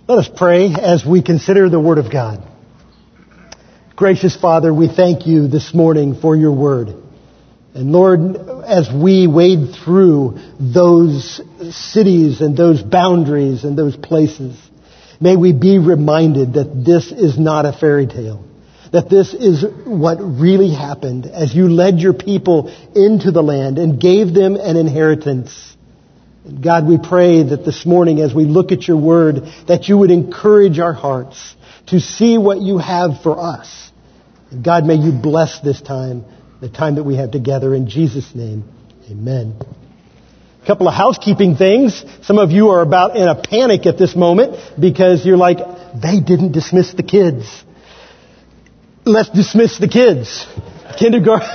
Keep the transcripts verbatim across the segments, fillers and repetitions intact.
Let us pray as we consider the Word of God. Gracious Father, we thank you this morning for your Word. And Lord, as we wade through those cities and those boundaries and those places, may we be reminded that this is not a fairy tale. That this is what really happened as you led your people into the land and gave them an inheritance. And God, we pray that this morning as we look at your word, that you would encourage our hearts to see what you have for us. And God, may you bless this time, the time that we have together. In Jesus' name, amen. A couple of housekeeping things. Some of you are about in a panic at this moment because you're like, they didn't dismiss the kids. Let's dismiss the kids. Kindergarten,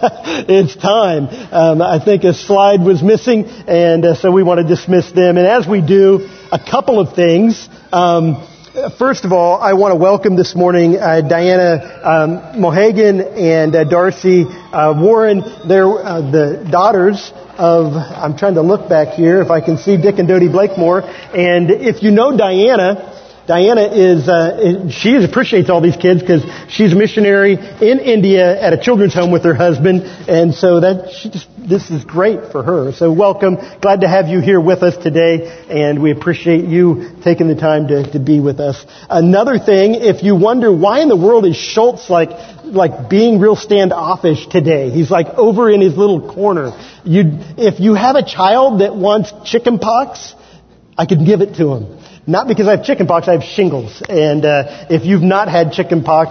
it's time. Um, I think a slide was missing, and uh, so we want to dismiss them. And as we do, a couple of things. Um, first of all, I want to welcome this morning uh, Diana um, Mohagan and uh, Darcy uh, Warren. They're uh, the daughters of, I'm trying to look back here if I can see Dick and Dodie Blakemore. And if you know Diana, Diana is, uh, she appreciates all these kids because she's a missionary in India at a children's home with her husband. And so that, she just, this is great for her. So welcome. Glad to have you here with us today. And we appreciate you taking the time to, to be with us. Another thing, if you wonder why in the world is Schultz like, like being real standoffish today? He's like over in his little corner. You, if you have a child that wants chicken pox, I could give it to him. Not because I have chicken pox, I have shingles. And uh, if you've not had chicken pox,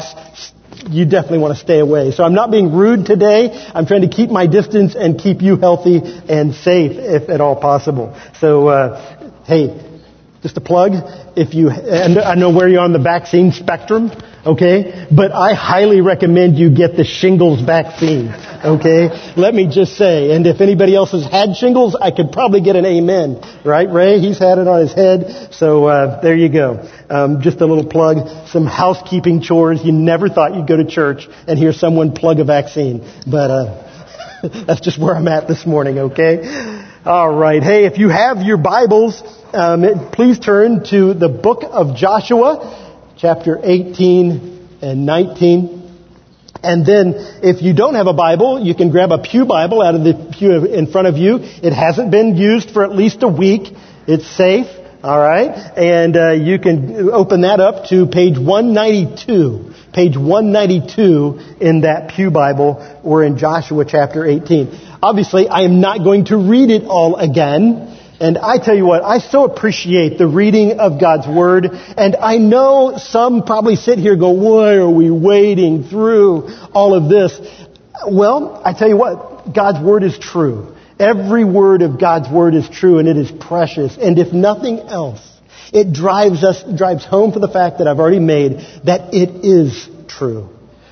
you definitely want to stay away. So I'm not being rude today. I'm trying to keep my distance and keep you healthy and safe if at all possible. So, uh, hey, just a plug. If you, and I know where you're on the vaccine spectrum, okay? But I highly recommend you get the shingles vaccine, okay? Let me just say, and if anybody else has had shingles, I could probably get an amen, right, Ray? He's had it on his head, so uh, there you go. Um, just a little plug, some housekeeping chores. You never thought you'd go to church and hear someone plug a vaccine, but uh, that's just where I'm at this morning, okay? All right. Hey, if you have your Bibles, um, please turn to the book of Joshua, chapter eighteen and nineteen. And then if you don't have a Bible, you can grab a pew Bible out of the pew in front of you. It hasn't been used for at least a week. It's safe. All right. And uh, you can open that up to page one ninety-two. Page one ninety-two in that pew Bible. We're in Joshua chapter eighteen. Obviously, I am not going to read it all again. And I tell you what, I so appreciate the reading of God's Word. And I know some probably sit here and go, why are we wading through all of this? Well, I tell you what, God's Word is true. Every word of God's Word is true, and it is precious. And if nothing else, it drives us, drives home for the fact that I've already made that it is true.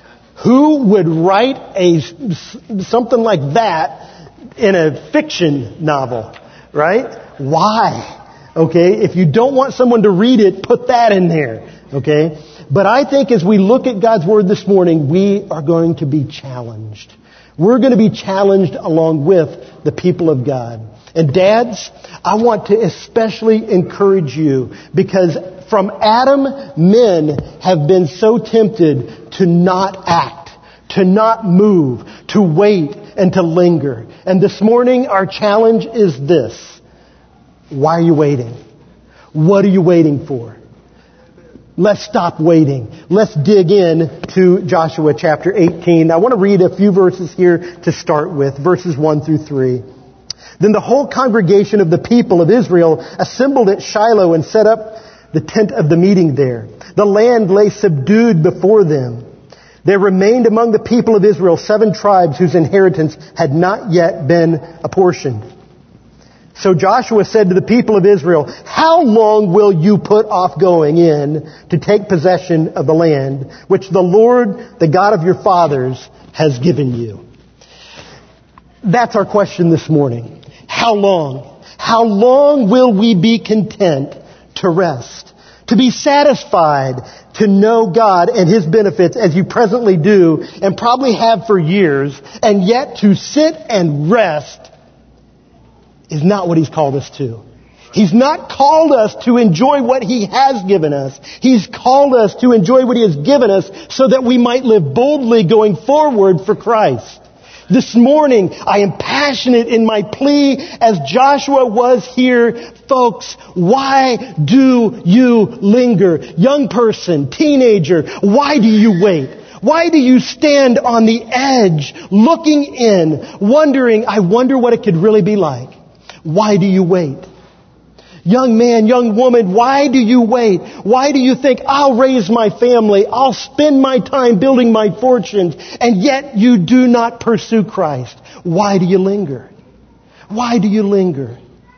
Who would write a something like that in a fiction novel? Right? Why? Okay? If you don't want someone to read it, put that in there. Okay? But I think as we look at God's Word this morning, we are going to be challenged. We're going to be challenged along with the people of God. And dads, I want to especially encourage you because from Adam, men have been so tempted to not act, to not move, to wait, and to linger. And this morning, our challenge is this. Why are you waiting? What are you waiting for? Let's stop waiting. Let's dig in to Joshua chapter eighteen. I want to read a few verses here to start with, verses one through three. Then the whole congregation of the people of Israel assembled at Shiloh and set up the tent of the meeting there. The land lay subdued before them. There remained among the people of Israel seven tribes whose inheritance had not yet been apportioned. So Joshua said to the people of Israel, how long will you put off going in to take possession of the land which the Lord, the God of your fathers, has given you? That's our question this morning. How long? How long will we be content to rest? To be satisfied to know God and His benefits as you presently do and probably have for years, and yet to sit and rest is not what He's called us to. He's not called us to enjoy what He has given us. He's called us to enjoy what He has given us so that we might live boldly going forward for Christ. This morning, I am passionate in my plea as Joshua was here. Folks, why do you linger? Young person, teenager, why do you wait? Why do you stand on the edge, looking in, wondering, I wonder what it could really be like? Why do you wait? Young man, young woman, why do you wait? Why do you think, I'll raise my family, I'll spend my time building my fortunes, and yet you do not pursue Christ? Why do you linger? Why do you linger?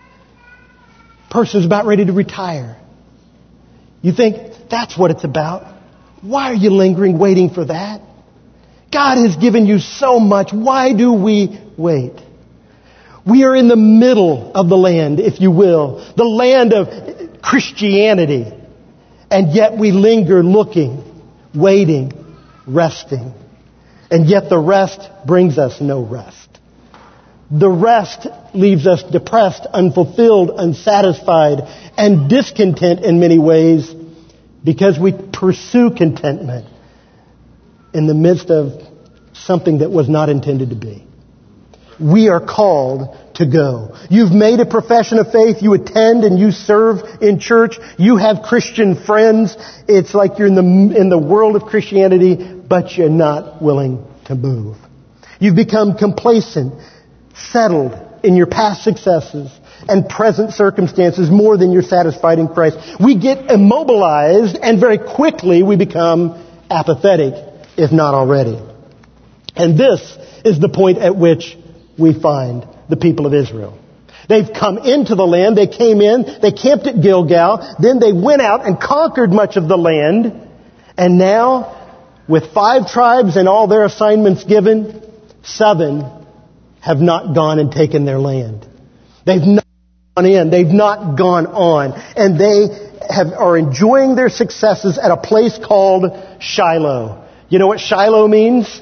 Person's about ready to retire. You think, that's what it's about. Why are you lingering, waiting for that? God has given you so much. Why do we wait? We are in the middle of the land, if you will, the land of Christianity. And yet we linger looking, waiting, resting. And yet the rest brings us no rest. The rest leaves us depressed, unfulfilled, unsatisfied, and discontent in many ways because we pursue contentment in the midst of something that was not intended to be. We are called to go. You've made a profession of faith. You attend and you serve in church. You have Christian friends. It's like you're in the, in the world of Christianity, but you're not willing to move. You've become complacent, settled in your past successes and present circumstances more than you're satisfied in Christ. We get immobilized and very quickly we become apathetic, if not already. And this is the point at which we find the people of Israel. They've come into the land. They came in. They camped at Gilgal. Then they went out and conquered much of the land. And now, with five tribes and all their assignments given, seven have not gone and taken their land. They've not gone in. They've not gone on. And they have, are enjoying their successes at a place called Shiloh. You know what Shiloh means?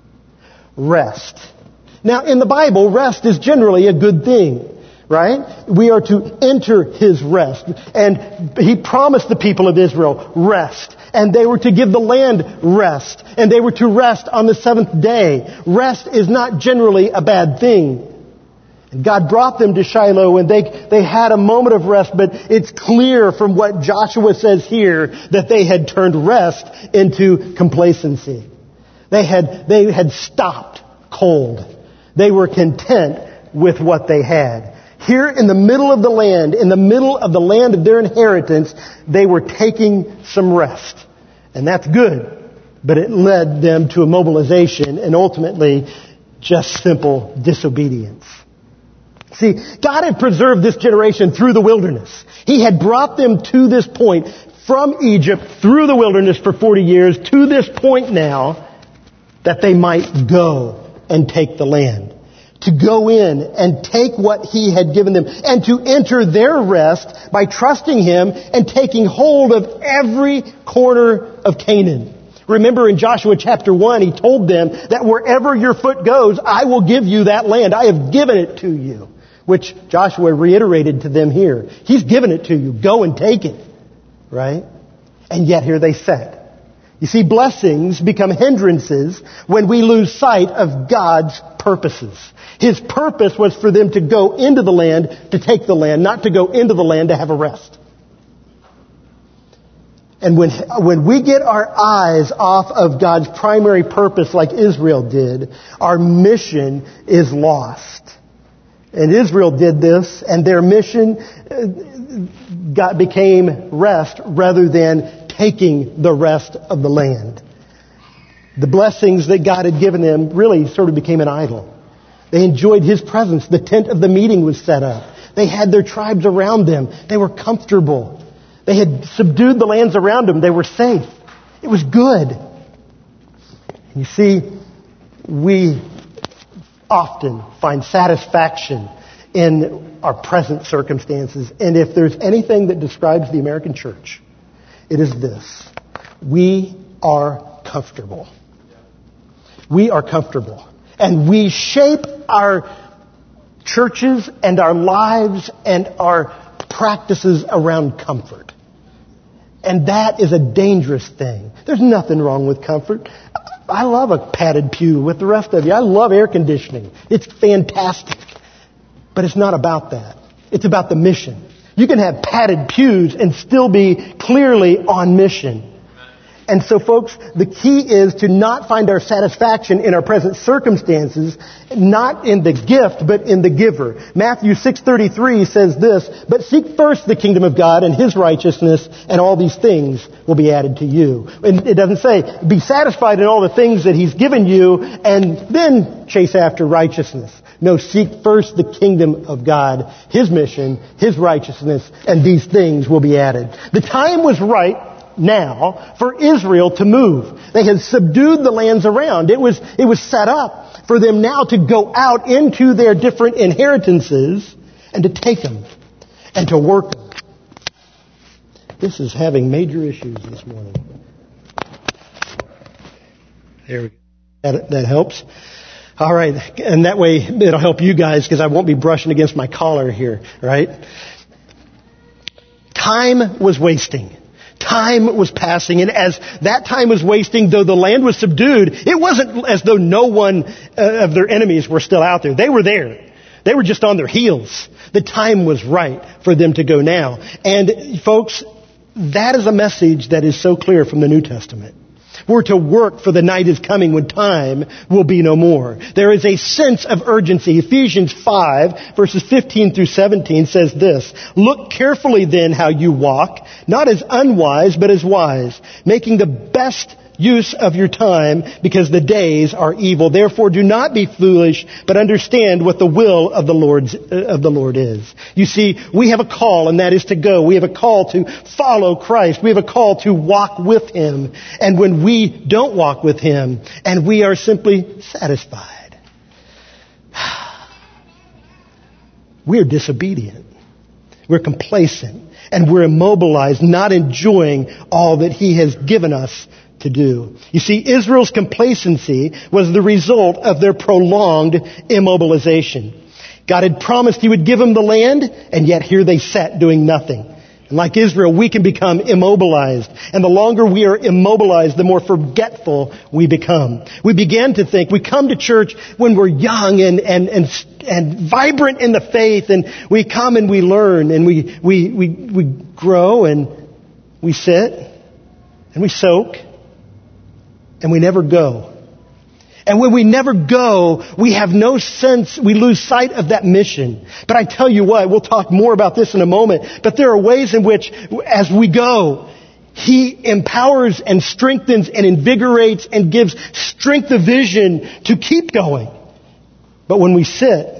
Rest. Now, in the Bible, rest is generally a good thing, right? We are to enter His rest. And He promised the people of Israel rest. And they were to give the land rest. And they were to rest on the seventh day. Rest is not generally a bad thing. And God brought them to Shiloh and they, they had a moment of rest, but it's clear from what Joshua says here that they had turned rest into complacency. They had, they had stopped cold. They were content with what they had. Here in the middle of the land, in the middle of the land of their inheritance, they were taking some rest. And that's good. But it led them to immobilization and ultimately just simple disobedience. See, God had preserved this generation through the wilderness. He had brought them to this point from Egypt through the wilderness for forty years to this point now that they might go and take the land. To go in and take what He had given them and to enter their rest by trusting Him and taking hold of every corner of Canaan. Remember in Joshua chapter one, He told them that wherever your foot goes, I will give you that land. I have given it to you. Which Joshua reiterated to them here. He's given it to you. Go and take it. Right? And yet here they sat. You see, blessings become hindrances when we lose sight of God's purposes. His purpose was for them to go into the land to take the land, not to go into the land to have a rest. And when, when we get our eyes off of God's primary purpose like Israel did, our mission is lost. And Israel did this, and their mission got, became rest rather than taking the rest of the land. The blessings that God had given them really sort of became an idol. They enjoyed His presence. The tent of the meeting was set up. They had their tribes around them. They were comfortable. They had subdued the lands around them. They were safe. It was good. You see, we often find satisfaction in our present circumstances. And if there's anything that describes the American church, it is this. We are comfortable. We are comfortable. And we shape our churches and our lives and our practices around comfort. And that is a dangerous thing. There's nothing wrong with comfort. I love a padded pew with the rest of you. I love air conditioning. It's fantastic. But it's not about that. It's about the mission. You can have padded pews and still be clearly on mission. And so, folks, the key is to not find our satisfaction in our present circumstances, not in the gift, but in the giver. Matthew six thirty-three says this, "But seek first the kingdom of God and His righteousness, and all these things will be added to you." And it doesn't say, be satisfied in all the things that He's given you, and then chase after righteousness. No, seek first the kingdom of God, His mission, His righteousness, and these things will be added. The time was right now for Israel to move. They had subdued the lands around. It was, it was set up for them now to go out into their different inheritances and to take them and to work them. This is having major issues this morning. There we go. That, that helps. All right. And that way it'll help you guys because I won't be brushing against my collar here, right? Time was wasting. Time was passing, and as that time was wasting, though the land was subdued, it wasn't as though no one uh, of their enemies were still out there. They were there. They were just on their heels. The time was right for them to go now. And folks, that is a message that is so clear from the New Testament. We're to work, for the night is coming when time will be no more. There is a sense of urgency. Ephesians five, verses fifteen through seventeen says this, "Look carefully then how you walk, not as unwise, but as wise, making the best use of your time, because the days are evil. Therefore do not be foolish, but understand what the will of the Lord's, uh, of the Lord is." You see, we have a call, and that is to go. We have a call to follow Christ. We have a call to walk with Him. And when we don't walk with Him, and we are simply satisfied, we are disobedient. We're complacent. And we're immobilized, not enjoying all that He has given us to do. You see, Israel's complacency was the result of their prolonged immobilization. God had promised He would give them the land, and yet here they sat doing nothing. And like Israel, we can become immobilized. And the longer we are immobilized, the more forgetful we become. We begin to think, we come to church when we're young and, and, and, and vibrant in the faith, and we come and we learn, and we, we, we, we grow, and we sit, and we soak, and we never go. And when we never go, we have no sense, we lose sight of that mission. But I tell you what, we'll talk more about this in a moment, but there are ways in which, as we go, He empowers and strengthens and invigorates and gives strength of vision to keep going. But when we sit,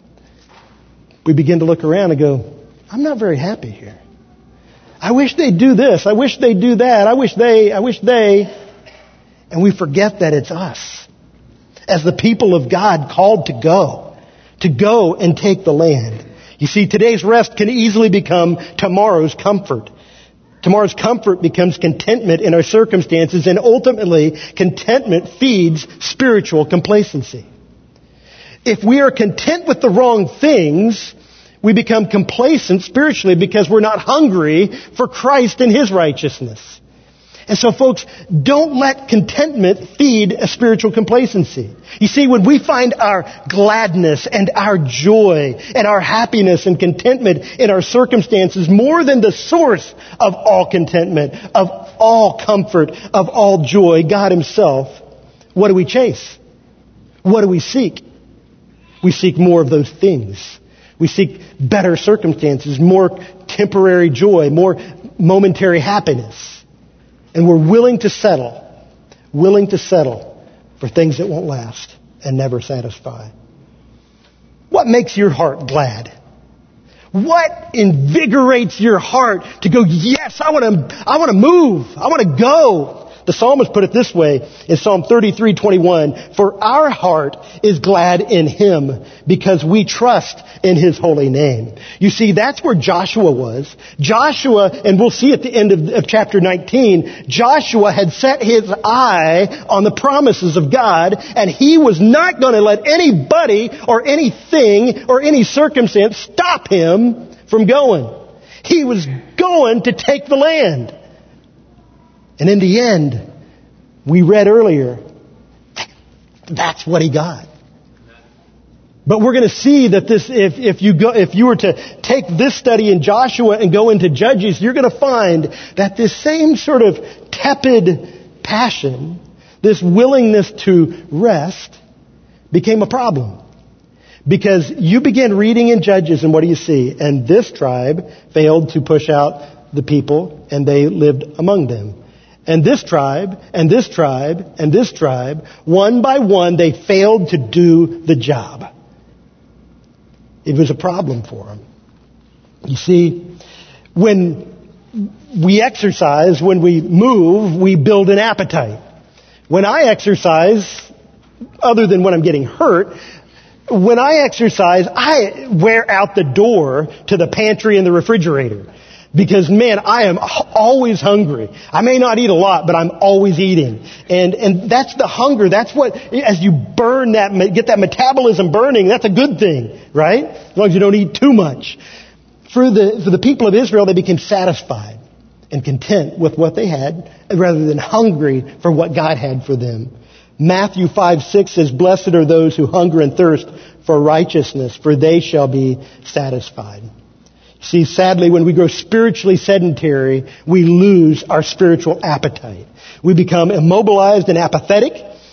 we begin to look around and go, I'm not very happy here. I wish they'd do this. I wish they'd do that. I wish they, I wish they... And we forget that it's us, as the people of God, called to go, to go and take the land. You see, today's rest can easily become tomorrow's comfort. Tomorrow's comfort becomes contentment in our circumstances, and ultimately, contentment feeds spiritual complacency. If we are content with the wrong things, we become complacent spiritually because we're not hungry for Christ and His righteousness. And so, folks, don't let contentment feed a spiritual complacency. You see, when we find our gladness and our joy and our happiness and contentment in our circumstances more than the source of all contentment, of all comfort, of all joy, God Himself, what do we chase? What do we seek? We seek more of those things. We seek better circumstances, more temporary joy, more momentary happiness. And we're willing to settle, willing to settle for things that won't last and never satisfy. What makes your heart glad? What invigorates your heart to go, yes, I want to, I want to move. I want to go. The psalmist put it this way in Psalm thirty-three twenty-one, "For our heart is glad in Him because we trust in His holy name." You see, that's where Joshua was. Joshua, and we'll see at the end of, of chapter nineteen, Joshua had set his eye on the promises of God, and he was not going to let anybody or anything or any circumstance stop him from going. He was going to take the land. And in the end, we read earlier, that's what he got. But we're going to see that this, if, if you go, if you were to take this study in Joshua and go into Judges, you're going to find that this same sort of tepid passion, this willingness to rest, became a problem. Because you begin reading in Judges, and what do you see? And this tribe failed to push out the people, and they lived among them. And this tribe, and this tribe, and this tribe, one by one, they failed to do the job. It was a problem for them. You see, when we exercise, when we move, we build an appetite. When I exercise, other than when I'm getting hurt, when I exercise, I wear out the door to the pantry and the refrigerator. Because, man, I am always hungry. I may not eat a lot, but I'm always eating. And and that's the hunger. That's what, as you burn that, get that metabolism burning, that's a good thing, right? As long as you don't eat too much. For the, for the people of Israel, they became satisfied and content with what they had, rather than hungry for what God had for them. Matthew five six says, "Blessed are those who hunger and thirst for righteousness, for they shall be satisfied." See, sadly, when we grow spiritually sedentary, we lose our spiritual appetite. We become immobilized and apathetic,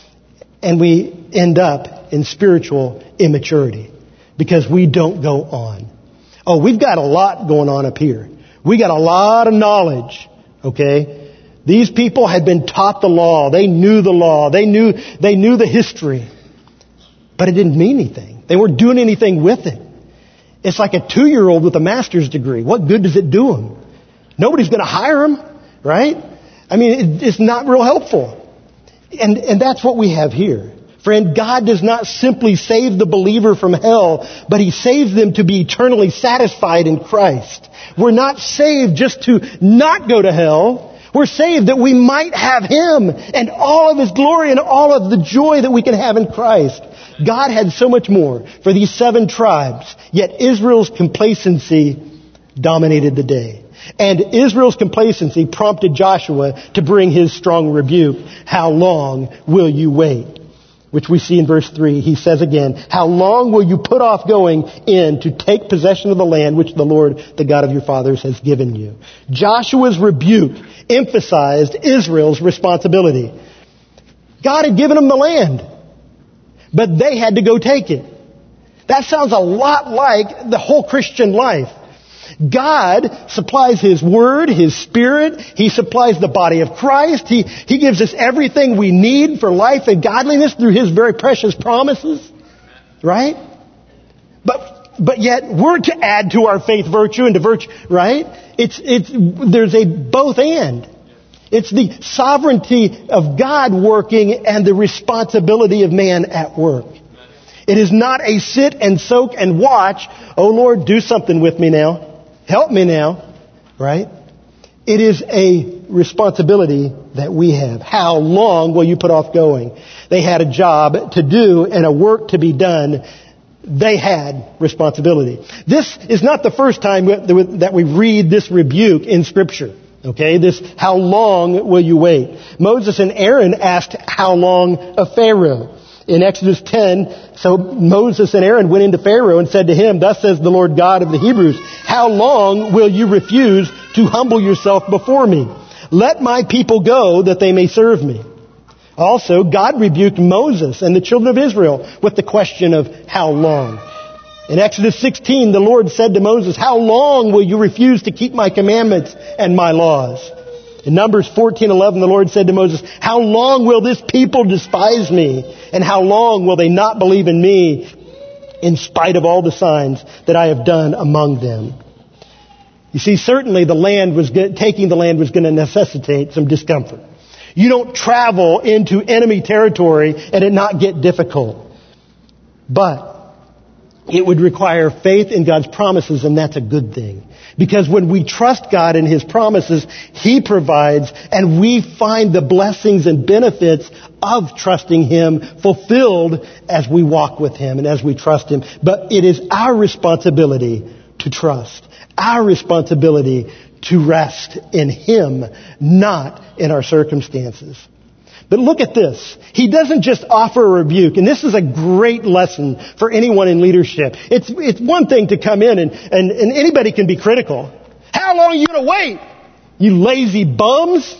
and we end up in spiritual immaturity because we don't go on. Oh, we've got a lot going on up here. We got a lot of knowledge, okay? These people had been taught the law. They knew the law. They knew, they knew the history. But it didn't mean anything. They weren't doing anything with it. It's like a two-year-old with a master's degree. What good does it do him? Nobody's going to hire him, right? I mean, it, it's not real helpful. And, and that's what we have here. Friend, God does not simply save the believer from hell, but He saves them to be eternally satisfied in Christ. We're not saved just to not go to hell. We're saved that we might have Him and all of His glory and all of the joy that we can have in Christ. God had so much more for these seven tribes, yet Israel's complacency dominated the day. And Israel's complacency prompted Joshua to bring his strong rebuke. How long will you wait? Which we see in verse three. He says again, how long will you put off going in to take possession of the land which the Lord, the God of your fathers, has given you? Joshua's rebuke emphasized Israel's responsibility. God had given them the land, but they had to go take it. That sounds a lot like the whole Christian life. God supplies His Word, His Spirit. He supplies the body of Christ. He, He gives us everything we need for life and godliness through His very precious promises. Right? But, but yet we're to add to our faith virtue and to virtue, right? It's, it's, there's a both and. It's the sovereignty of God working and the responsibility of man at work. It is not a sit and soak and watch. Oh Lord, do something with me now. Help me now. Right? It is a responsibility that we have. How long will you put off going? They had a job to do and a work to be done. They had responsibility. This is not the first time that we read this rebuke in Scripture. Okay, this, how long will you wait? Moses and Aaron asked how long of Pharaoh. In Exodus ten, so Moses and Aaron went into Pharaoh and said to him, thus says the Lord God of the Hebrews, how long will you refuse to humble yourself before me? Let my people go that they may serve me. Also, God rebuked Moses and the children of Israel with the question of how long. In Exodus sixteen, the Lord said to Moses, how long will you refuse to keep my commandments and my laws? In Numbers fourteen eleven, the Lord said to Moses, how long will this people despise me? And how long will they not believe in me in spite of all the signs that I have done among them? You see, certainly the land was taking the land was going to necessitate some discomfort. You don't travel into enemy territory and it not get difficult. But it would require faith in God's promises, and that's a good thing. Because when we trust God and His promises, He provides, and we find the blessings and benefits of trusting Him fulfilled as we walk with Him and as we trust Him. But it is our responsibility to trust. Our responsibility to rest in Him, not in our circumstances. But look at this. He doesn't just offer a rebuke, and this is a great lesson for anyone in leadership. It's it's one thing to come in, and, and, and anybody can be critical. How long are you going to wait? You lazy bums?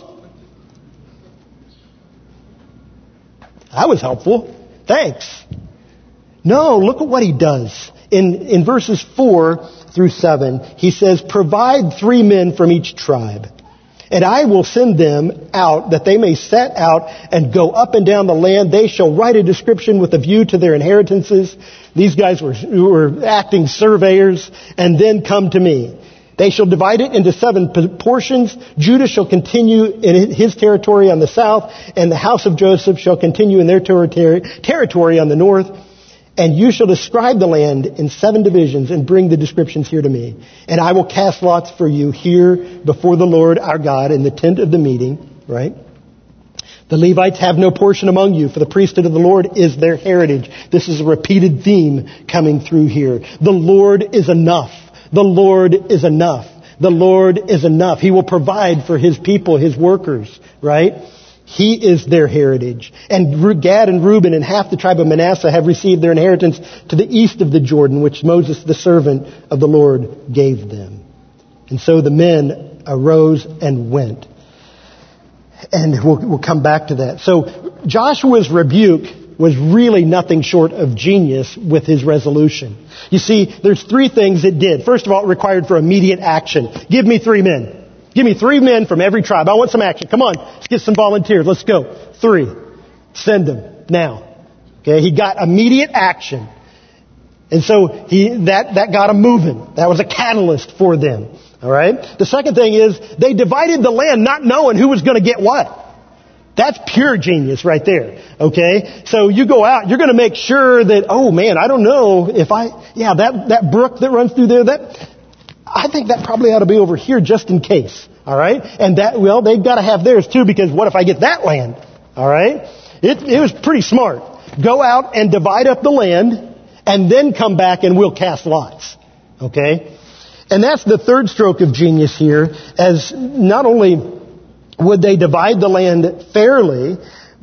That was helpful. Thanks. No, look at what he does. In, in verses four through seven, he says, provide three men from each tribe, and I will send them out that they may set out and go up and down the land. They shall write a description with a view to their inheritances. These guys were, were acting surveyors, and then come to me. They shall divide it into seven portions. Judah shall continue in his territory on the south, and the house of Joseph shall continue in their territory, territory on the north. And you shall describe the land in seven divisions and bring the descriptions here to me. And I will cast lots for you here before the Lord our God in the tent of the meeting, right? The Levites have no portion among you, for the priesthood of the Lord is their heritage. This is a repeated theme coming through here. The Lord is enough. The Lord is enough. The Lord is enough. He will provide for His people, His workers, right? He is their heritage. And Gad and Reuben and half the tribe of Manasseh have received their inheritance to the east of the Jordan, which Moses, the servant of the Lord, gave them. And so the men arose and went. And we'll, we'll come back to that. So Joshua's rebuke was really nothing short of genius with his resolution. You see, there's three things it did. First of all, it required for immediate action. Give me three men. Give me three men from every tribe. I want some action. Come on, let's get some volunteers. Let's go. Three. Send them now. Okay, he got immediate action. And so he that, that got them moving. That was a catalyst for them. All right? The second thing is they divided the land not knowing who was going to get what. That's pure genius right there. Okay? So you go out, you're going to make sure that, oh man, I don't know if I, yeah, that, that brook that runs through there, that, I think that probably ought to be over here just in case. All right? And that, well, they've got to have theirs too, because what if I get that land? All right? It, it was pretty smart. Go out and divide up the land, and then come back and we'll cast lots. Okay? And that's the third stroke of genius here, as not only would they divide the land fairly,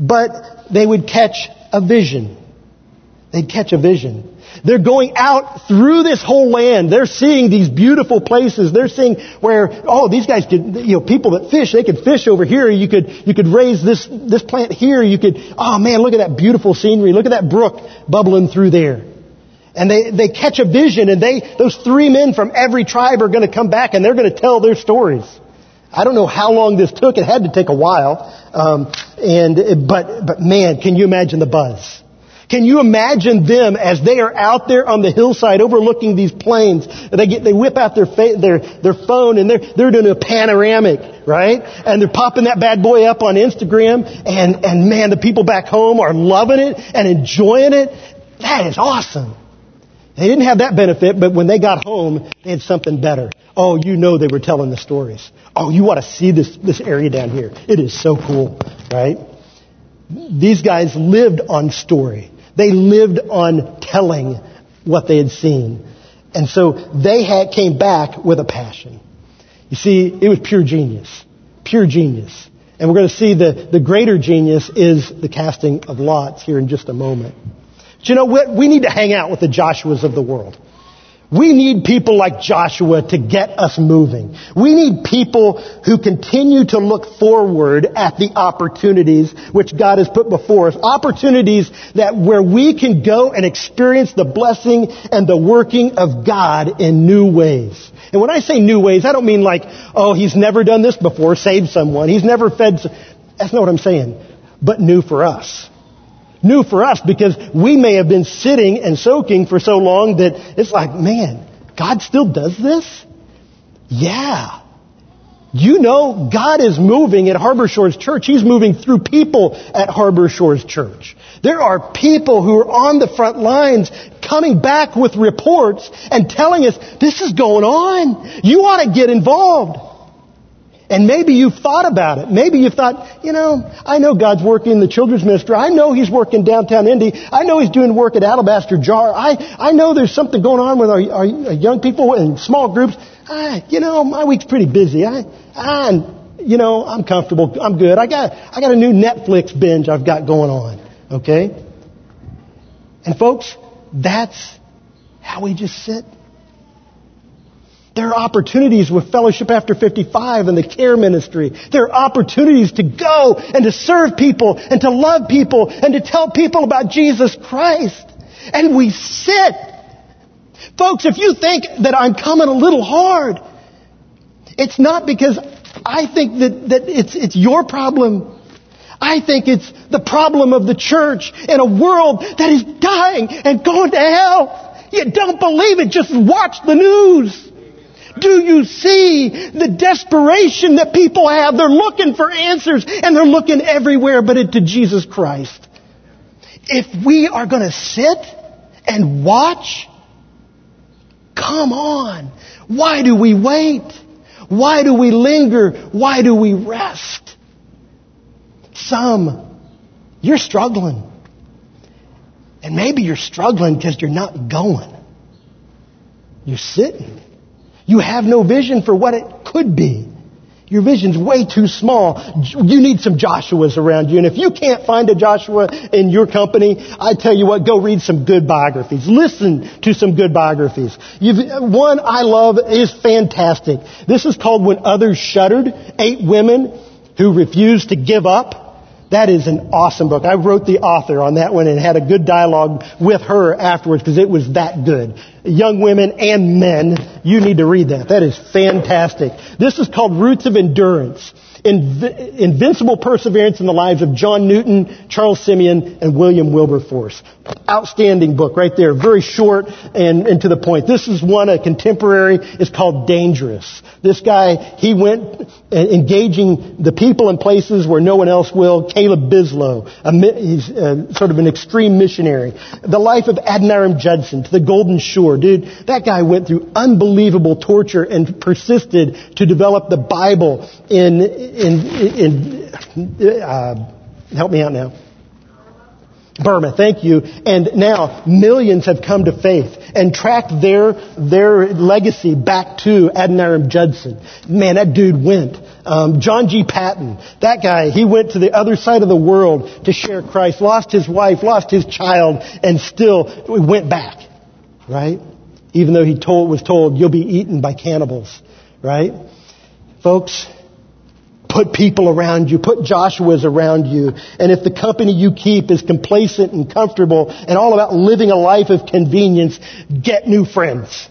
but they would catch a vision. They'd catch a vision. They're going out through this whole land. They're seeing these beautiful places. They're seeing where, oh, these guys could, you know, people that fish, they could fish over here. You could, you could raise this, this plant here. You could, oh man, look at that beautiful scenery. Look at that brook bubbling through there. And they, they catch a vision, and they, those three men from every tribe are going to come back, and they're going to tell their stories. I don't know how long this took. It had to take a while. Um, and, but, but man, can you imagine the buzz? Can you imagine them as they are out there on the hillside overlooking these plains? They get, they whip out their fa- their their phone, and they're they're doing a panoramic, right? And they're popping that bad boy up on Instagram, and and man, the people back home are loving it and enjoying it. That is awesome. They didn't have that benefit, but when they got home, they had something better. Oh, you know they were telling the stories. Oh, you ought to see this this area down here. It is so cool, right? These guys lived on story. They lived on telling what they had seen. And so they had, came back with a passion. You see, it was pure genius. Pure genius. And we're going to see the, the greater genius is the casting of lots here in just a moment. But you know what? We need to hang out with the Joshuas of the world. We need people like Joshua to get us moving. We need people who continue to look forward at the opportunities which God has put before us. Opportunities that where we can go and experience the blessing and the working of God in new ways. And when I say new ways, I don't mean like, oh, he's never done this before, saved someone. He's never fed. That's not what I'm saying. But new for us. New for us, because we may have been sitting and soaking for so long that it's like, man, God still does this? Yeah. You know, God is moving at Harbor Shores Church. He's moving through people at Harbor Shores Church. There are people who are on the front lines coming back with reports and telling us, this is going on. You ought to get involved. And maybe you've thought about it. Maybe you've thought, you know, I know God's working in the children's ministry. I know He's working downtown Indy. I know He's doing work at Alabaster Jar. I, I know there's something going on with our, our young people in small groups. I, you know, my week's pretty busy. I, I, you know, I'm comfortable. I'm good. I got, I got a new Netflix binge I've got going on. Okay? And folks, that's how we just sit. There are opportunities with Fellowship After fifty-five and the care ministry. There are opportunities to go and to serve people and to love people and to tell people about Jesus Christ. And we sit. Folks, if you think that I'm coming a little hard, it's not because I think that, that it's, it's your problem. I think it's the problem of the church in a world that is dying and going to hell. You don't believe it, just watch the news. Do you see the desperation that people have? They're looking for answers, and they're looking everywhere but into Jesus Christ. If we are going to sit and watch, come on. Why do we wait? Why do we linger? Why do we rest? Some, you're struggling. And maybe you're struggling because you're not going. You're sitting. You have no vision for what it could be. Your vision's way too small. You need some Joshuas around you. And if you can't find a Joshua in your company, I tell you what, go read some good biographies. Listen to some good biographies. You've, one I love is fantastic. This is called When Others Shuddered. Eight women who refused to give up. That is an awesome book. I wrote the author on that one and had a good dialogue with her afterwards because it was that good. Young women and men, you need to read that. That is fantastic. This is called Roots of Endurance. Inv- Invincible Perseverance in the Lives of John Newton, Charles Simeon, and William Wilberforce. Outstanding book right there. Very short and, and to the point. This is one, a contemporary, is called Dangerous. This guy, he went uh, engaging the people in places where no one else will. Caleb Bislow, a, he's uh, sort of an extreme missionary. The life of Adoniram Judson to the Golden Shore. Dude, that guy went through unbelievable torture and persisted to develop the Bible in, in, in uh, help me out now. Burma, thank you. And now millions have come to faith and tracked their their legacy back to Adoniram Judson. Man, that dude went. Um, John G. Patton, that guy, he went to the other side of the world to share Christ, lost his wife, lost his child, and still went back, right? Even though he told was told, you'll be eaten by cannibals, right? Folks, put people around you. Put Joshuas around you. And if the company you keep is complacent and comfortable and all about living a life of convenience, get new friends.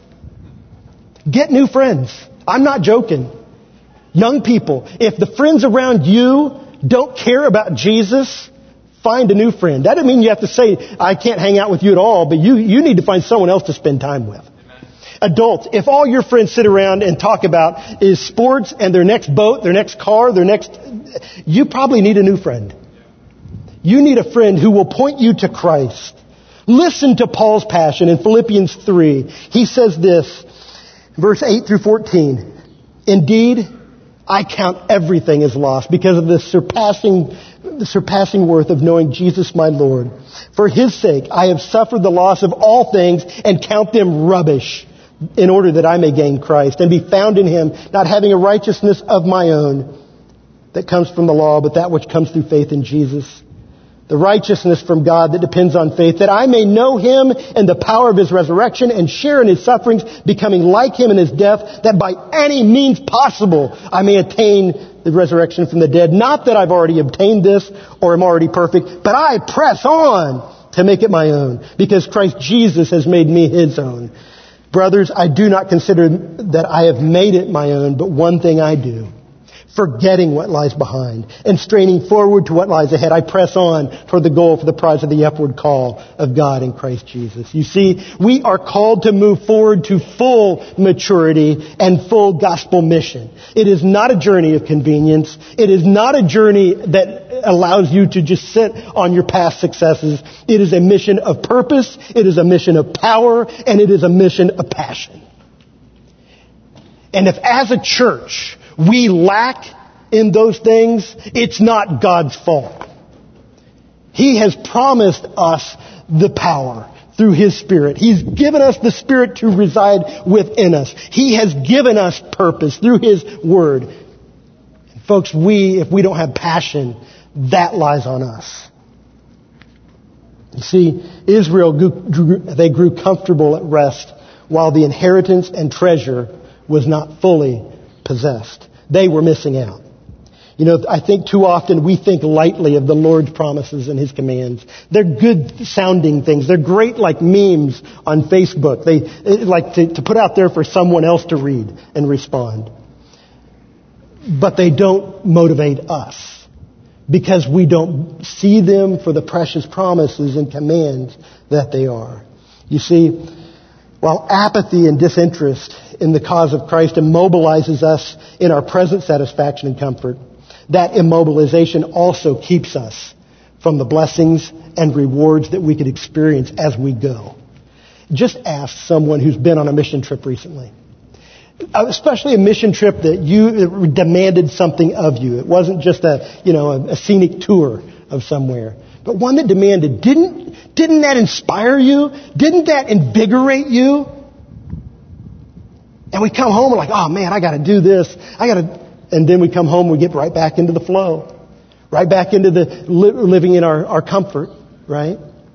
Get new friends. I'm not joking. Young people, if the friends around you don't care about Jesus, find a new friend. That doesn't mean you have to say, I can't hang out with you at all, but you, you need to find someone else to spend time with. Adults, if all your friends sit around and talk about is sports and their next boat, their next car, their next... You probably need a new friend. You need a friend who will point you to Christ. Listen to Paul's passion in Philippians three. He says this, verse eight through fourteen. Indeed, I count everything as loss because of the surpassing, the surpassing worth of knowing Jesus my Lord. For His sake, I have suffered the loss of all things and count them rubbish, in order that I may gain Christ and be found in Him, not having a righteousness of my own that comes from the law, but that which comes through faith in Jesus. The righteousness from God that depends on faith, that I may know Him and the power of His resurrection and share in His sufferings, becoming like Him in His death, that by any means possible I may attain the resurrection from the dead. Not that I've already obtained this or am already perfect, but I press on to make it my own, because Christ Jesus has made me His own. Brothers, I do not consider that I have made it my own, but one thing I do, forgetting what lies behind and straining forward to what lies ahead, I press on toward the goal for the prize of the upward call of God in Christ Jesus. You see, we are called to move forward to full maturity and full gospel mission. It is not a journey of convenience. It is not a journey that allows you to just sit on your past successes. It is a mission of purpose. It is a mission of power, and it is a mission of passion. And if as a church we lack in those things, it's not God's fault. He has promised us the power through His Spirit. He's given us the Spirit to reside within us. He has given us purpose through His Word. And folks, we, if we don't have passion, that lies on us. You see, Israel grew, they grew comfortable at rest while the inheritance and treasure was not fully possessed. They were missing out. You know, I think too often we think lightly of the Lord's promises and His commands. They're good sounding things. They're great like memes on Facebook. They like to, to put out there for someone else to read and respond. But they don't motivate us because we don't see them for the precious promises and commands that they are. You see, while apathy and disinterest in the cause of Christ immobilizes us in our present satisfaction and comfort, that immobilization also keeps us from the blessings and rewards that we could experience as we go. Just ask someone who's been on a mission trip recently. Especially a mission trip that you demanded something of you. It wasn't just a, you know, a, a scenic tour of somewhere, but one that demanded. Didn't, didn't that inspire you? Didn't that invigorate you? And we come home and we're like, oh man, I got to do this. I got to, and then we come home, we get right back into the flow, right back into the li- living in our, our comfort, right?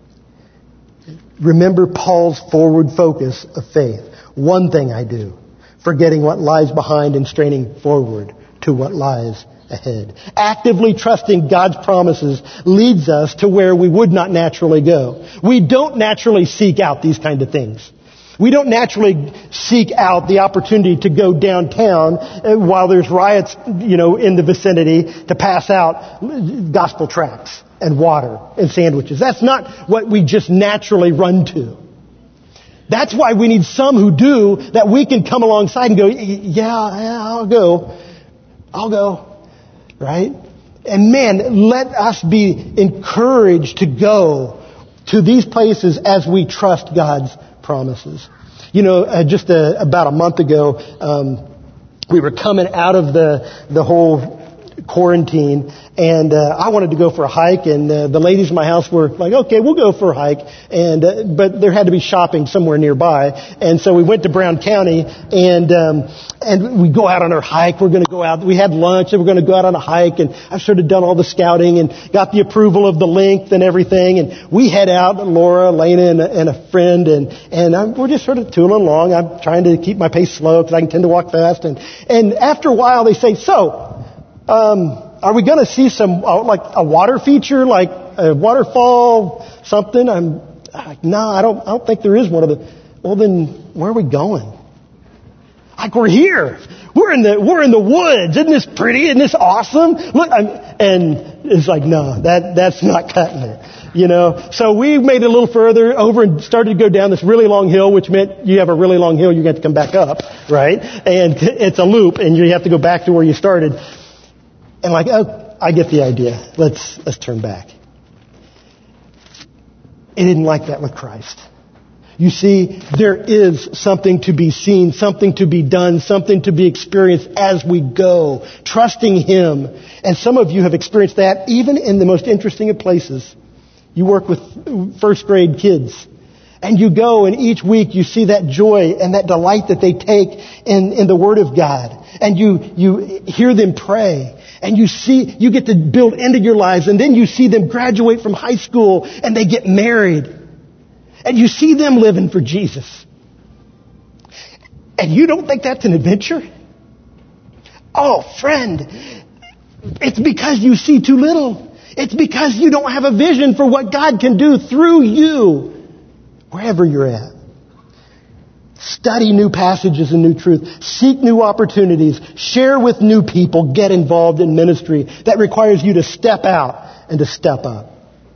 Remember Paul's forward focus of faith. One thing I do, forgetting what lies behind and straining forward to what lies ahead. Actively trusting God's promises leads us to where we would not naturally go. We don't naturally seek out these kind of things. We don't naturally seek out the opportunity to go downtown while there's riots, you know, in the vicinity to pass out gospel tracts and water and sandwiches. That's not what we just naturally run to. That's why we need some who do, that we can come alongside and go, yeah, I'll go. I'll go. Right? And man, let us be encouraged to go to these places as we trust God's promises. You know, uh, just a, about a month ago, um, we were coming out of the the whole quarantine, and uh, I wanted to go for a hike, and uh, the ladies in my house were like, okay, we'll go for a hike, and uh, but there had to be shopping somewhere nearby, and so we went to Brown County, and um, and we go out on our hike. We're going to go out. We had lunch, and we're going to go out on a hike, and I've sort of done all the scouting and got the approval of the length and everything, and we head out, Laura, Lena, and, and a friend, and and I'm, we're just sort of tooling along. I'm trying to keep my pace slow because I can tend to walk fast, and and after a while they say, so. Um, are we going to see some, uh, like a water feature, like a waterfall, something? I'm like, no, I don't, I don't think there is one of the, well then, where are we going? Like, we're here. We're in the, we're in the woods. Isn't this pretty? Isn't this awesome? Look, I'm, and it's like, no, that, that's not cutting it. You know, so we made it a little further over and started to go down this really long hill, which meant you have a really long hill, you have to come back up, right? And it's a loop and you have to go back to where you started. And like, oh, I get the idea. Let's, let's turn back. It didn't like that with Christ. You see, there is something to be seen, something to be done, something to be experienced as we go, trusting Him. And some of you have experienced that even in the most interesting of places. You work with first grade kids. And you go, and each week you see that joy and that delight that they take in, in the Word of God. And you, you hear them pray. And you see, you get to build into your lives. And then you see them graduate from high school and they get married. And you see them living for Jesus. And you don't think that's an adventure? Oh, friend, it's because you see too little. It's because you don't have a vision for what God can do through you, wherever you're at. Study new passages and new truth. Seek new opportunities. Share with new people. Get involved in ministry. That requires you to step out and to step up.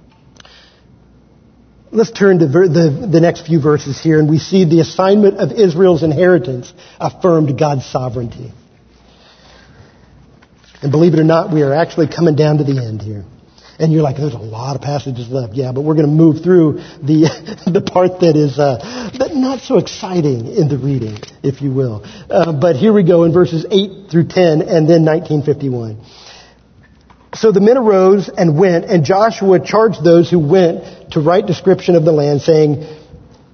Let's turn to the, the next few verses here, and we see the assignment of Israel's inheritance affirmed God's sovereignty. And believe it or not, we are actually coming down to the end here. And you're like, there's a lot of passages left. Yeah, but we're going to move through the the part that is uh, that not so exciting in the reading, if you will. Uh, but here we go in verses eight through ten, and then nineteen fifty-one. So the men arose and went, and Joshua charged those who went to write description of the land, saying,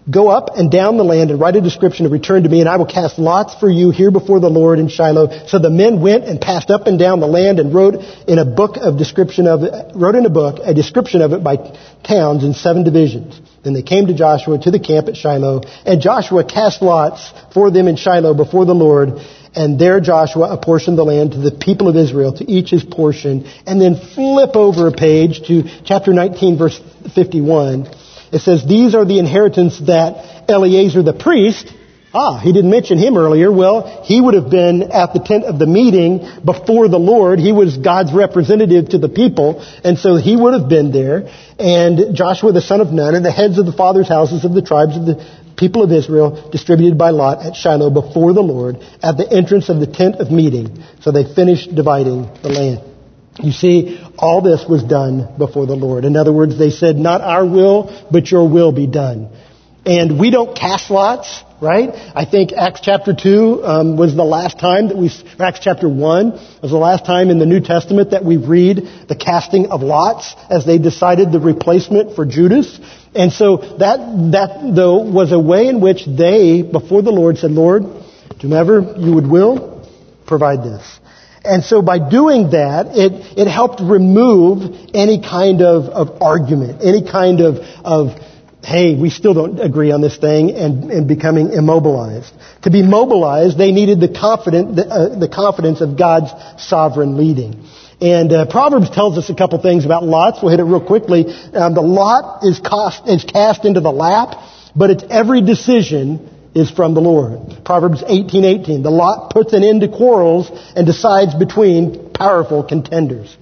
Go up and down the land and write a description and return to me, and I will cast lots for you here before the Lord in Shiloh. So the men went and passed up and down the land and wrote in a book of description of it, wrote in a book a description of it by towns in seven divisions. Then they came to Joshua to the camp at Shiloh, and Joshua cast lots for them in Shiloh before the Lord. And there Joshua apportioned the land to the people of Israel, to each his portion. And then flip over a page to chapter nineteen, verse fifty-one. It says, these are the inheritance that Eleazar the priest, ah, he didn't mention him earlier. Well, he would have been at the tent of the meeting before the Lord. He was God's representative to the people, and so he would have been there. And Joshua the son of Nun, and the heads of the fathers' houses of the tribes of the people of Israel, distributed by lot at Shiloh before the Lord at the entrance of the tent of meeting. So they finished dividing the land. You see, all this was done before the Lord. In other words, they said, not our will, but your will be done. And we don't cast lots, right? I think Acts chapter two um, was the last time that we, Acts chapter one was the last time in the New Testament that we read the casting of lots as they decided the replacement for Judas. And so that, that though, was a way in which they, before the Lord, said, Lord, to whomever you would will, provide this. And so by doing that, it, it helped remove any kind of, of argument, any kind of, of, hey, we still don't agree on this thing, and, and becoming immobilized. To be mobilized, they needed the confident, the, uh, the confidence of God's sovereign leading. And uh, Proverbs tells us a couple things about lots. We'll hit it real quickly. Um, the lot is, cost, is cast into the lap, but its every decision is from the Lord. Proverbs eighteen eighteen. The lot puts an end to quarrels and decides between powerful contenders.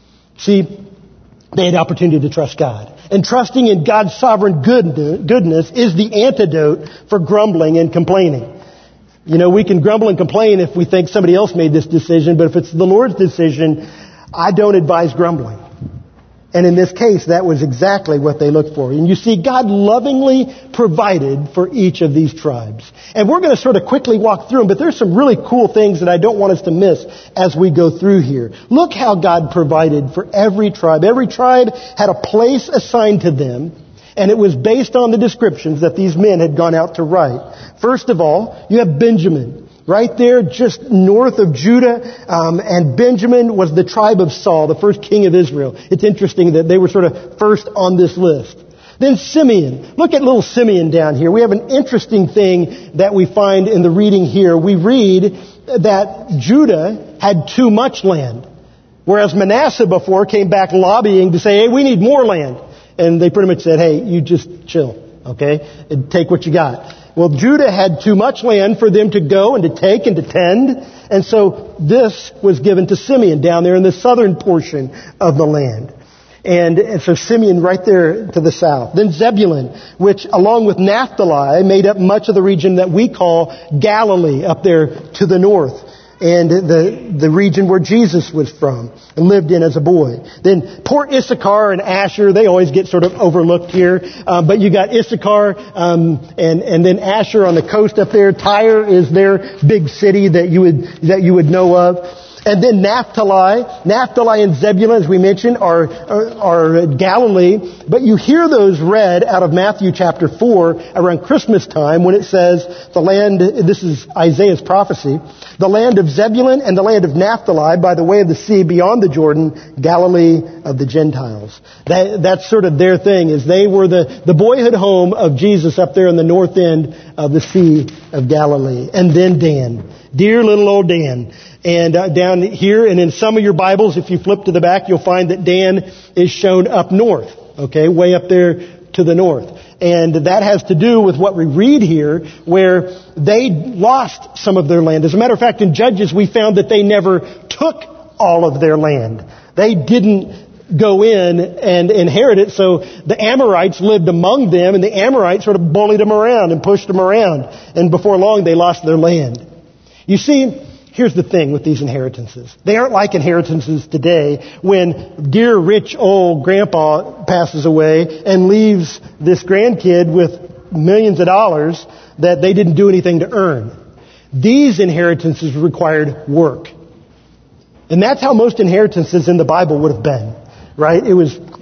See, they had opportunity to trust God. And trusting in God's sovereign goodness is the antidote for grumbling and complaining. You know, we can grumble and complain if we think somebody else made this decision, but if it's the Lord's decision, I don't advise grumbling. And in this case, that was exactly what they looked for. And you see, God lovingly provided for each of these tribes. And we're going to sort of quickly walk through them, but there's some really cool things that I don't want us to miss as we go through here. Look how God provided for every tribe. Every tribe had a place assigned to them, and it was based on the descriptions that these men had gone out to write. First of all, you have Benjamin. Right there, just north of Judah, um, and Benjamin was the tribe of Saul, the first king of Israel. It's interesting that they were sort of first on this list. Then Simeon. Look at little Simeon down here. We have an interesting thing that we find in the reading here. We read that Judah had too much land, whereas Manasseh before came back lobbying to say, hey, we need more land. And they pretty much said, hey, you just chill, okay, and take what you got. Well, Judah had too much land for them to go and to take and to tend. And so this was given to Simeon down there in the southern portion of the land. And, and so Simeon right there to the south. Then Zebulun, which along with Naphtali made up much of the region that we call Galilee up there to the north. And the, the region where Jesus was from and lived in as a boy. Then poor Issachar and Asher, they always get sort of overlooked here. Um, but you got Issachar um, and, and then Asher on the coast up there. Tyre is their big city that you would, that you would know of. And then Naphtali. Naphtali and Zebulun, as we mentioned, are, are, are Galilee. But you hear those read out of Matthew chapter four around Christmas time when it says the land, this is Isaiah's prophecy, the land of Zebulun and the land of Naphtali by the way of the sea beyond the Jordan, Galilee of the Gentiles. That, that's sort of their thing, is they were the, the boyhood home of Jesus up there in the north end of the Sea of Galilee. And then Dan. Dear little old Dan. And uh, down here, and in some of your Bibles, if you flip to the back, you'll find that Dan is shown up north, okay, way up there to the north. And that has to do with what we read here, where they lost some of their land. As a matter of fact, in Judges, we found that they never took all of their land. They didn't go in and inherit it, so the Amorites lived among them, and the Amorites sort of bullied them around and pushed them around. And before long, they lost their land. You see, here's the thing with these inheritances. They aren't like inheritances today when dear rich old grandpa passes away and leaves this grandkid with millions of dollars that they didn't do anything to earn. These inheritances required work. And that's how most inheritances in the Bible would have been, right? It was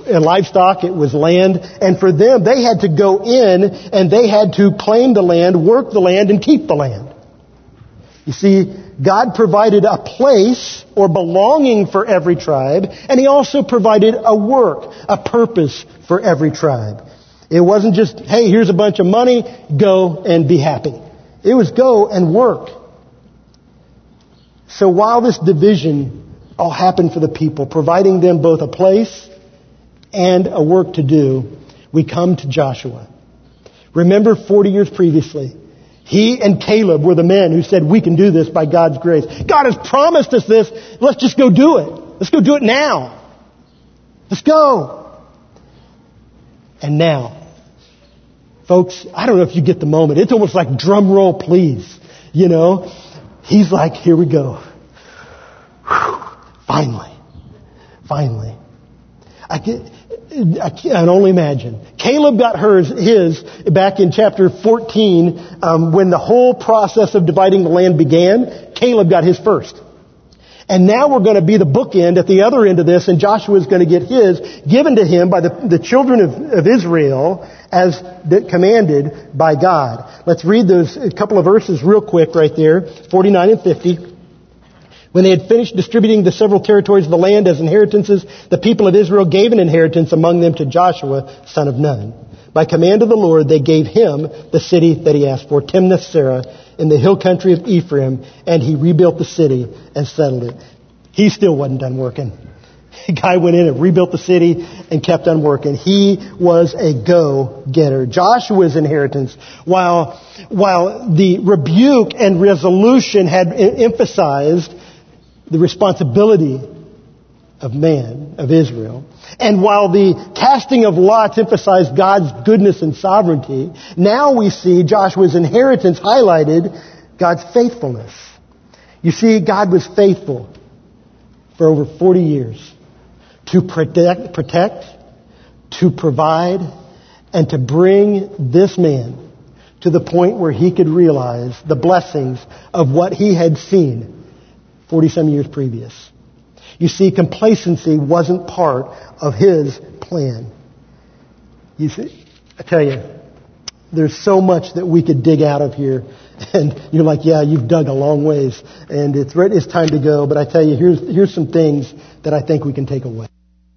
livestock, it was land. And for them, they had to go in and they had to claim the land, work the land, and keep the land. You see, God provided a place or belonging for every tribe, and He also provided a work, a purpose for every tribe. It wasn't just, hey, here's a bunch of money, go and be happy. It was go and work. So while this division all happened for the people, providing them both a place and a work to do, we come to Joshua. Remember forty years previously, he and Caleb were the men who said, we can do this by God's grace. God has promised us this. Let's just go do it. Let's go do it now. Let's go. And now, folks, I don't know if you get the moment. It's almost like drum roll, please. You know, he's like, here we go. Whew. Finally. Finally. I can, I can only imagine. Caleb got hers, his back in chapter fourteen, um, when the whole process of dividing the land began. Caleb got his first. And now we're going to be the bookend at the other end of this, and Joshua is going to get his given to him by the, the children of, of Israel as commanded by God. Let's read those a couple of verses real quick right there, forty-nine and fifty. When they had finished distributing the several territories of the land as inheritances, the people of Israel gave an inheritance among them to Joshua, son of Nun. By command of the Lord, they gave him the city that he asked for, Timnath-Serah, in the hill country of Ephraim, and he rebuilt the city and settled it. He still wasn't done working. The guy went in and rebuilt the city and kept on working. He was a go-getter. Joshua's inheritance, while, while the rebuke and resolution had emphasized the responsibility of man, of Israel. And while the casting of lots emphasized God's goodness and sovereignty, now we see Joshua's inheritance highlighted God's faithfulness. You see, God was faithful for over forty years to protect, protect, to provide, and to bring this man to the point where he could realize the blessings of what he had seen forty-some years previous. You see, complacency wasn't part of his plan. You see, I tell you, there's so much that we could dig out of here. And you're like, yeah, you've dug a long ways. And it's, it's time to go. But I tell you, here's, here's some things that I think we can take away.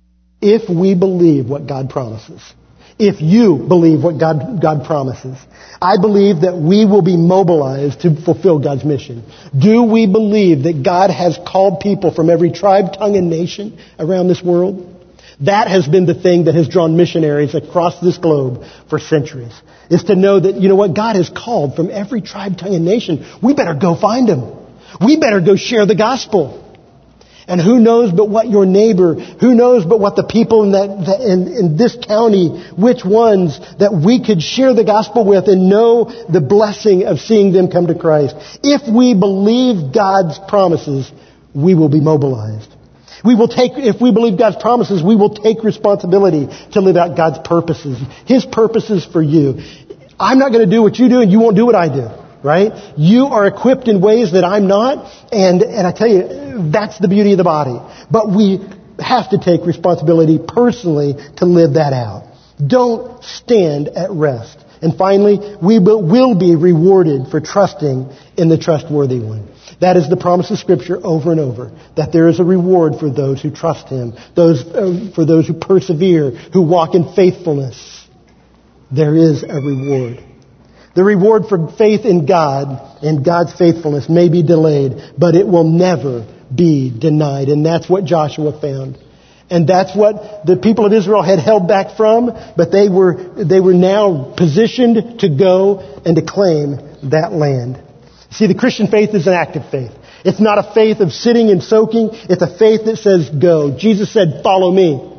If we believe what God promises, if you believe what God, God promises, I believe that we will be mobilized to fulfill God's mission. Do we believe that God has called people from every tribe, tongue, and nation around this world? That has been the thing that has drawn missionaries across this globe for centuries. Is to know that, you know what, God has called from every tribe, tongue, and nation. We better go find them. We better go share the gospel. And who knows but what your neighbor, who knows but what the people in that, that in, in this county, which ones that we could share the gospel with and know the blessing of seeing them come to Christ. If we believe God's promises, we will be mobilized. We will take, if we believe God's promises, we will take responsibility to live out God's purposes. His purposes for you. I'm not going to do what you do and you won't do what I do. Right? You are equipped in ways that I'm not, and, and I tell you, that's the beauty of the body. But we have to take responsibility personally to live that out. Don't stand at rest. And finally, we will be rewarded for trusting in the trustworthy one. That is the promise of Scripture over and over, that there is a reward for those who trust Him, those uh, for those who persevere, who walk in faithfulness. There is a reward. The reward for faith in God and God's faithfulness may be delayed, but it will never be denied. And that's what Joshua found. And that's what the people of Israel had held back from, but they were, they were now positioned to go and to claim that land. See, the Christian faith is an active faith. It's not a faith of sitting and soaking. It's a faith that says go. Jesus said, follow me.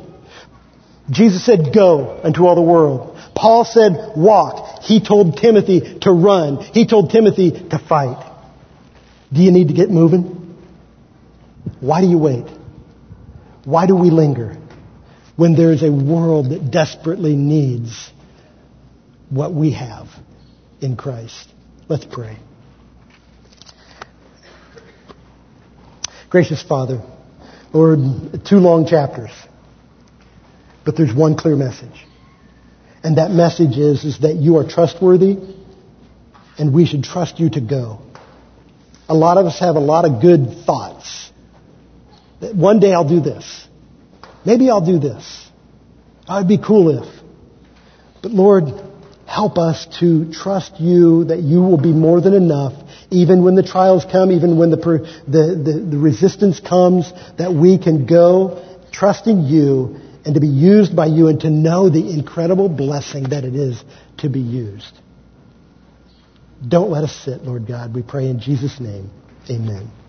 Jesus said, go unto all the world. Paul said, walk. He told Timothy to run. He told Timothy to fight. Do you need to get moving? Why do you wait? Why do we linger when there is a world that desperately needs what we have in Christ? Let's pray. Gracious Father, Lord, two long chapters. But there's one clear message. And that message is, is that you are trustworthy and we should trust you to go. A lot of us have a lot of good thoughts. That one day I'll do this. Maybe I'll do this. Oh, it'd be cool if. But Lord, help us to trust you that you will be more than enough, even when the trials come, even when the, the, the, the resistance comes, that we can go trusting you and to be used by you and to know the incredible blessing that it is to be used. Don't let us sit, Lord God. We pray in Jesus' name. Amen.